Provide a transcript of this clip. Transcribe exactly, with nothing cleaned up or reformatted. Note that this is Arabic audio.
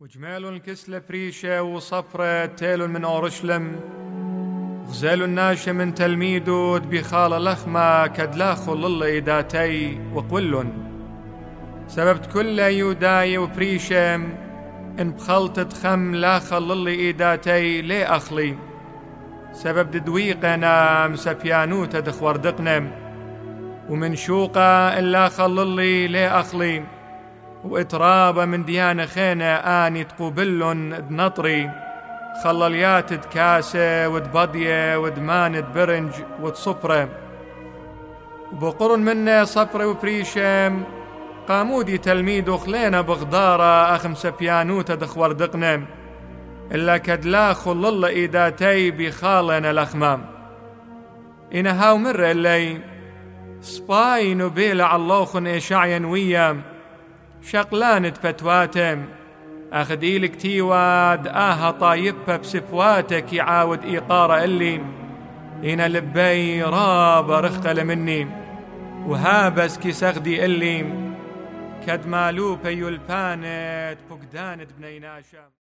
وجمال الكسلة بريشة وصفرة تيل من أورشلم غزال الناشة من تلميدود بخال لخمة كدلاخو لله إيداتي وقولن سببت كل يوداي وبريشم إن بخلطت خم لا خلل إيداتي لي أخلي سبب ددويقنا مسبيانوتا دخور دقنم ومن شوقة إلا خللي لي أخلي وإترابة من ديانة خينة آني تقوبلن دنطري خلليات دكاسة ودبضية ودمان برنج وتصبرة وبقرن منه صفرة وبريشم قامودي تلميد وخلينا بغدارة أخم سبيانوتا دخور دقنم إلا كدلا خلل إيداتي بخالنا الأخمام إنا هاو مر اللي سباي نبيل عاللوخن إشعين ويام شقلانة فتواتم أخذ إيلك تيواد آها طايبة بسفواتك يعاود إيقارة اللي إنا لبي رابا رخقل مني وهابس كي سغدي اللي كد مالوبة يلبانت بقدانت بنيناشا.